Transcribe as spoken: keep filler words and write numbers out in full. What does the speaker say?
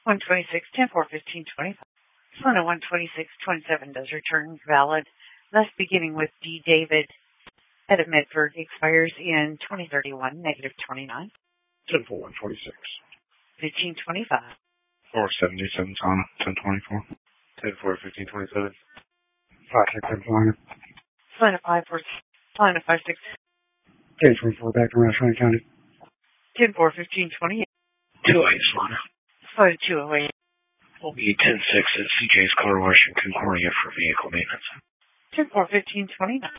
one twenty-six, ten four, fifteen twenty-five. Solana one twenty-six, twenty-seven does return valid, thus beginning with D. David at Medford expires in twenty thirty-one, negative twenty-nine. ten four, one twenty-six. fifteen twenty-five. four seventy-seven Solana, ten twenty-four. ten four, fifteen twenty-seven. five six seven Solana. Solana five four, Solana five six. ten twenty-four back to Rushmore County. ten four, fifteen twenty-eight. two oh eight Solana. Solana two oh eight. Will be ten six at C J's Car Wash in Concordia for vehicle maintenance. ten four, fifteen twenty-nine.